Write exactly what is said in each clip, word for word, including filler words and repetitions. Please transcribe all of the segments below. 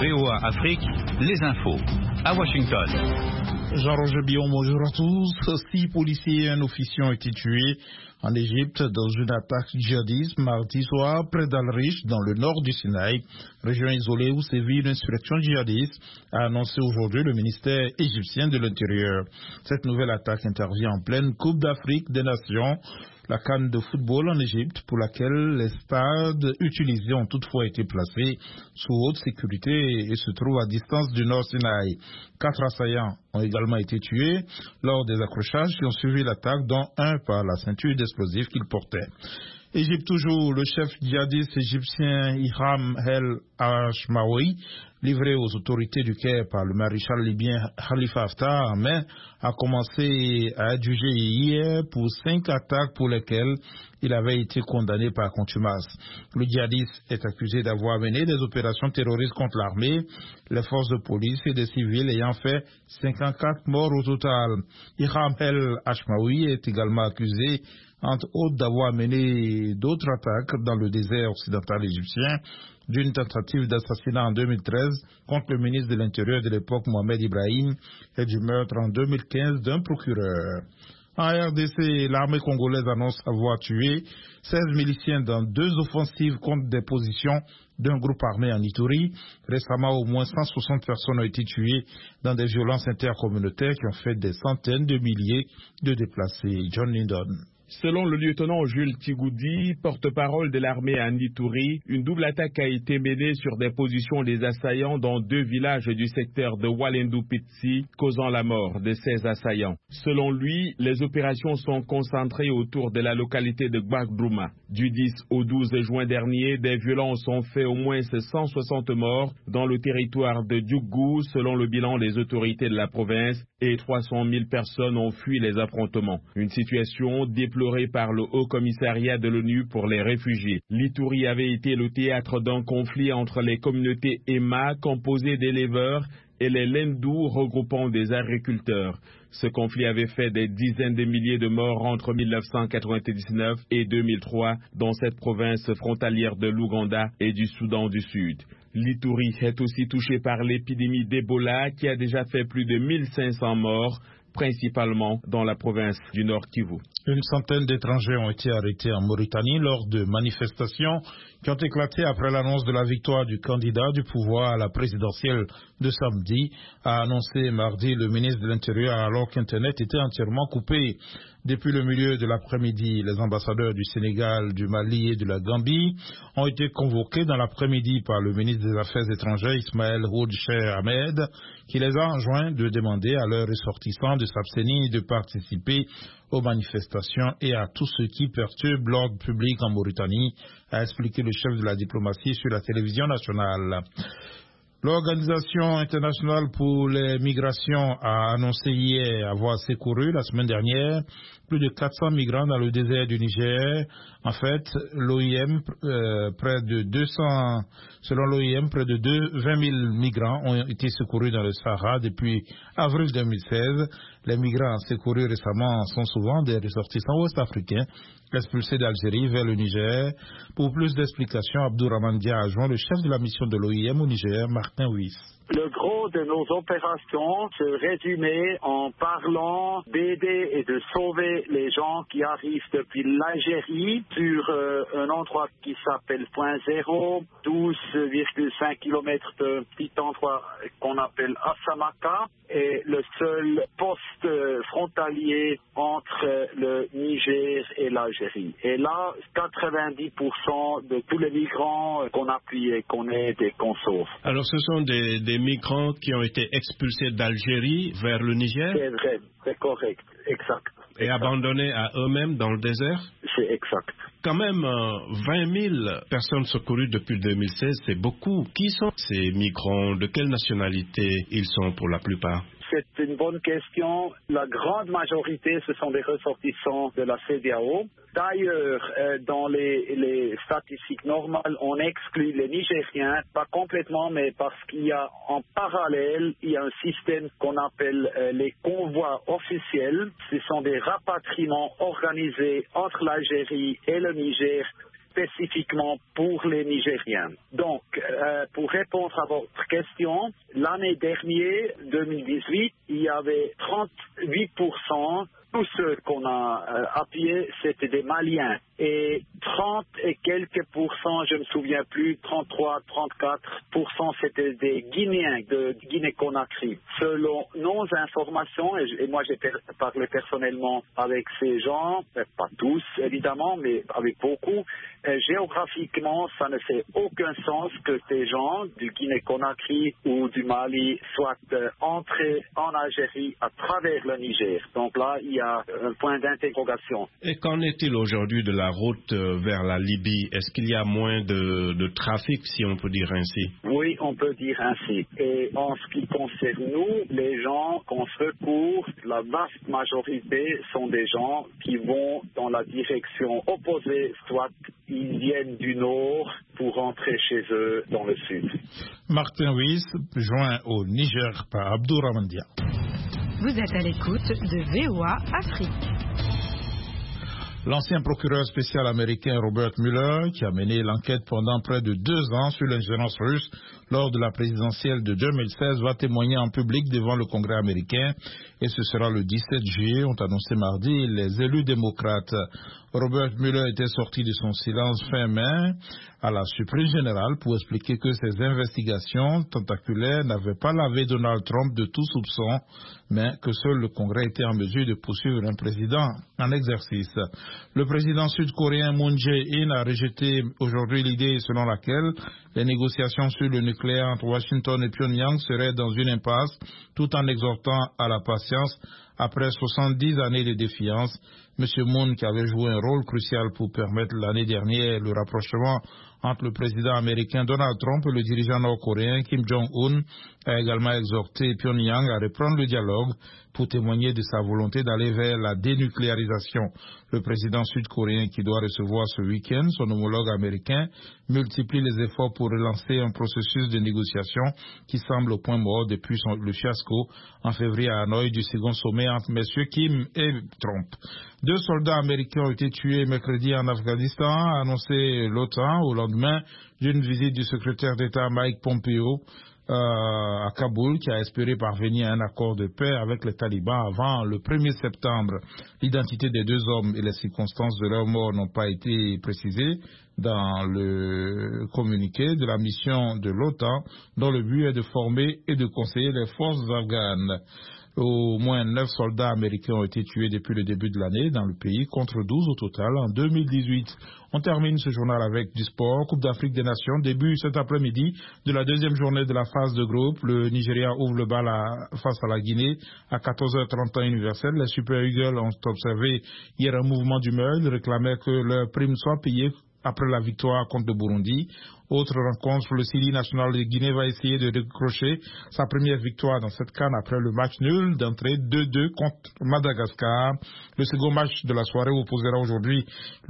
V O A Afrique, les infos. À Washington. Jean-Roger Billon, bonjour à tous. Six policiers et un officier ont été tués en Égypte dans une attaque djihadiste mardi soir près d'Al-Rish, dans le nord du Sinaï, région isolée où sévit une insurrection djihadiste, a annoncé aujourd'hui le ministère égyptien de l'Intérieur. Cette nouvelle attaque intervient en pleine Coupe d'Afrique des Nations, la CAN de football en Égypte, pour laquelle les stades utilisés ont toutefois été placés sous haute sécurité et se trouvent à distance du Nord Sinaï. Quatre assaillants ont également été tués lors des accrochages qui ont suivi l'attaque, dont un par la ceinture d'explosifs qu'il portait. Égypte toujours, le chef djihadiste égyptien Hiram El Ashmawi, livré aux autorités du Caire par le maréchal libyen Khalifa Haftar en mai, a commencé à être jugé hier pour cinq attaques pour lesquelles il avait été condamné par contumace. Le djihadiste est accusé d'avoir mené des opérations terroristes contre l'armée, les forces de police et des civils, ayant fait cinquante-quatre morts au total. Hiram El Ashmawi est également accusé, entre autres, d'avoir mené d'autres attaques dans le désert occidental égyptien, d'une tentative d'assassinat en deux mille treize contre le ministre de l'Intérieur de l'époque, Mohamed Ibrahim, et du meurtre en deux mille quinze d'un procureur. En R D C, l'armée congolaise annonce avoir tué seize miliciens dans deux offensives contre des positions d'un groupe armé en Ituri. Récemment, au moins cent soixante personnes ont été tuées dans des violences intercommunautaires qui ont fait des centaines de milliers de déplacés. John Lindon. Selon le lieutenant Jules Tigoudi, porte-parole de l'armée à Ituri, une double attaque a été menée sur des positions des assaillants dans deux villages du secteur de Walendu-Pitsi, causant la mort de seize assaillants. Selon lui, les opérations sont concentrées autour de la localité de Gbagdouma. Du dix au douze juin dernier, des violences ont fait au moins cent soixante morts dans le territoire de Djougou, selon le bilan des autorités de la province, et trois cent mille personnes ont fui les affrontements. Une situation déplorée par le Haut Commissariat de l'ONU pour les réfugiés. L'Ituri avait été le théâtre d'un conflit entre les communautés Emma, composées d'éleveurs, et les Lendou, regroupant des agriculteurs. Ce conflit avait fait des dizaines de milliers de morts entre mille neuf cent quatre-vingt-dix-neuf et deux mille trois dans cette province frontalière de l'Ouganda et du Soudan du Sud. L'Ituri est aussi touché par l'épidémie d'Ebola qui a déjà fait plus de mille cinq cents morts, principalement dans la province du Nord Kivu. Une centaine d'étrangers ont été arrêtés en Mauritanie lors de manifestations qui ont éclaté après l'annonce de la victoire du candidat du pouvoir à la présidentielle de samedi, a annoncé mardi le ministre de l'Intérieur alors qu'Internet était entièrement coupé. Depuis le milieu de l'après-midi, les ambassadeurs du Sénégal, du Mali et de la Gambie ont été convoqués dans l'après-midi par le ministre des Affaires étrangères Ismaël Ould Cheikh Ahmed, qui les a enjoints de demander à leurs ressortissants de s'abstenir de participer aux manifestations et à tout ce qui perturbe l'ordre public en Mauritanie, a expliqué le chef de la diplomatie sur la télévision nationale. L'Organisation internationale pour les migrations a annoncé hier avoir secouru la semaine dernière plus de quatre cents migrants dans le désert du Niger. En fait, l'O I M, euh, près de deux cents, selon l'O I M, près de vingt mille migrants ont été secourus dans le Sahara depuis avril deux mille seize. Les migrants secourus récemment sont souvent des ressortissants ouest-africains expulsés d'Algérie vers le Niger. Pour plus d'explications, Abdourahmane Dia a joint le chef de la mission de l'O I M au Niger, Martin Wyss. Le gros de nos opérations se résumait en parlant d'aider et de sauver les gens qui arrivent depuis l'Algérie sur euh, un endroit qui s'appelle Point Zéro, douze virgule cinq kilomètres de petit endroit qu'on appelle Assamaka, et le seul poste frontalier entre le Niger et l'Algérie. Et là, quatre-vingt-dix pour cent de tous les migrants qu'on appuie et qu'on aide et qu'on sauve. Alors ce sont des, des migrants qui ont été expulsés d'Algérie vers le Niger? C'est vrai, c'est correct, exact. Et exact. Abandonnés à eux-mêmes dans le désert? C'est exact. Quand même, euh, vingt mille personnes secourues depuis deux mille seize, c'est beaucoup. Qui sont ces migrants? De quelle nationalité ils sont pour la plupart? C'est une bonne question. La grande majorité, ce sont des ressortissants de la C E D E A O. D'ailleurs, euh, dans les, les statistiques normales, on exclut les Nigériens, pas complètement, mais parce qu'il y a en parallèle, il y a un système qu'on appelle euh, les convois officiels. Ce sont des rapatriements organisés entre l'Algérie et le Niger spécifiquement pour les Nigériens. Donc, euh, pour répondre à votre question, l'année dernière, deux mille dix-huit, il y avait trente-huit pour cent. Tous ceux qu'on a euh, appuyés, c'était des Maliens. Et trente et quelques pourcents, je ne me souviens plus, trente-trois, trente-quatre pour cent, c'était des Guinéens de Guinée-Conakry. Selon nos informations, et, et moi j'ai per- parlé personnellement avec ces gens, pas tous évidemment, mais avec beaucoup, euh, géographiquement, ça ne fait aucun sens que ces gens du Guinée-Conakry ou du Mali soient euh, entrés en Algérie à travers le Niger. Donc là, il y a un point d'interrogation. Et qu'en est-il aujourd'hui de la route vers la Libye? Est-ce qu'il y a moins de, de trafic, si on peut dire ainsi? Oui, on peut dire ainsi. Et en ce qui concerne nous, les gens qu'on secourt, la vaste majorité sont des gens qui vont dans la direction opposée, soit ils viennent du nord pour rentrer chez eux dans le sud. Martin Wyss, joint au Niger par Abdourahmane Dia. Vous êtes à l'écoute de V O A Afrique. L'ancien procureur spécial américain Robert Mueller, qui a mené l'enquête pendant près de deux ans sur l'ingérence russe lors de la présidentielle de deux mille seize, va témoigner en public devant le Congrès américain, et ce sera le dix-sept juillet, ont annoncé mardi les élus démocrates. Robert Mueller était sorti de son silence fin mai à la surprise générale pour expliquer que ces investigations tentaculaires n'avaient pas lavé Donald Trump de tout soupçon, mais que seul le Congrès était en mesure de poursuivre un président en exercice. Le président sud-coréen Moon Jae-in a rejeté aujourd'hui l'idée selon laquelle les négociations sur le nucléaire entre Washington et Pyongyang seraient dans une impasse, tout en exhortant à la patience après soixante-dix années de défiance. M. Moon, qui avait joué un rôle crucial pour permettre l'année dernière le rapprochement entre le président américain Donald Trump et le dirigeant nord-coréen Kim Jong-un, a également exhorté Pyongyang à reprendre le dialogue pour témoigner de sa volonté d'aller vers la dénucléarisation. Le président sud-coréen, qui doit recevoir ce week-end son homologue américain, multiplie les efforts pour relancer un processus de négociation qui semble au point mort depuis son, le fiasco en février à Hanoï du second sommet entre M. Kim et Trump. Deux soldats américains ont été tués mercredi en Afghanistan, a annoncé l'OTAN au lendemain d'une visite du secrétaire d'État Mike Pompeo euh, à Kaboul, qui a espéré parvenir à un accord de paix avec les talibans avant le premier septembre. L'identité des deux hommes et les circonstances de leur mort n'ont pas été précisées dans le communiqué de la mission de l'OTAN, dont le but est de former et de conseiller les forces afghanes. Au moins neuf soldats américains ont été tués depuis le début de l'année dans le pays, contre douze au total en deux mille dix-huit. On termine ce journal avec du sport. Coupe d'Afrique des Nations, début cet après-midi de la deuxième journée de la phase de groupe. Le Nigeria ouvre le bal à, face à la Guinée à quatorze heures trente universel. Les Super Eagles ont observé hier un mouvement d'humeur. Ils réclamaient que leur prime soit payée après la victoire contre le Burundi. Autre rencontre, le Sili national de Guinée va essayer de décrocher sa première victoire dans cette CAN après le match nul d'entrée deux deux contre Madagascar. Le second match de la soirée opposera aujourd'hui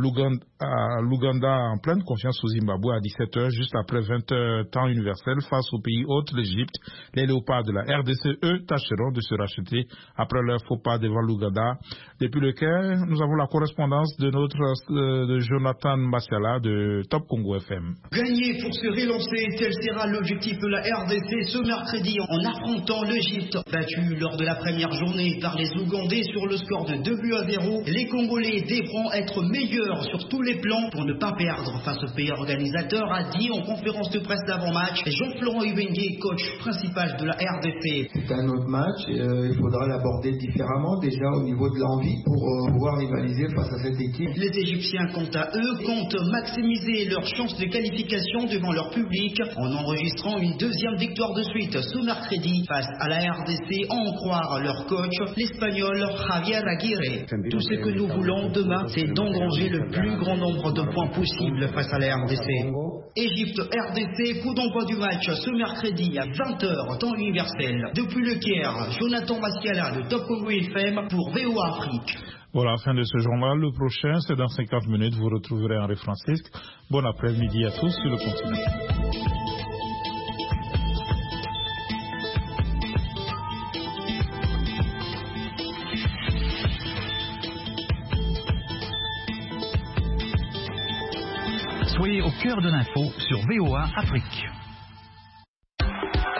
l'Ouganda en pleine confiance au Zimbabwe à dix-sept heures, juste après vingt heures temps universel face au pays hôte, l'Égypte. Les léopards de la R D C, eux, tâcheront de se racheter après leur faux pas devant l'Ouganda. Depuis le Caire, nous avons la correspondance de notre euh, de Jonathan Massiala de Top Congo F M. Gagner pour se relancer, tel sera l'objectif de la R D C ce mercredi en affrontant l'Égypte. Battu lors de la première journée par les Ougandais sur le score de deux buts à zéro, les Congolais devront être meilleurs sur tous les plans pour ne pas perdre face au pays organisateur, a dit en conférence de presse d'avant-match Jean-Florent Ibengue, coach principal de la R D C. C'est un autre match, euh, il faudra l'aborder différemment déjà au niveau de l'envie pour euh, pouvoir rivaliser face à cette équipe. Les Égyptiens, quant à eux, comptent maximiser leurs chances de qualification devant leur public en enregistrant une deuxième victoire de suite ce mercredi face à la R D C, en croire leur coach, l'Espagnol Javier Aguirre. Tout ce que nous voulons demain, c'est d'engranger le plus grand nombre de points possible face à la R D C. Égypte-R D C, coup d'envoi du match ce mercredi à vingt heures, temps universel. Depuis le Caire, Jonathan Massiala de Top Congo F M pour V O A Afrique. Voilà, fin de ce journal. Le prochain, c'est dans cinquante minutes. Vous retrouverez Henri Francisque. Bon après-midi à tous sur le continent. Soyez au cœur de l'info sur V O A Afrique.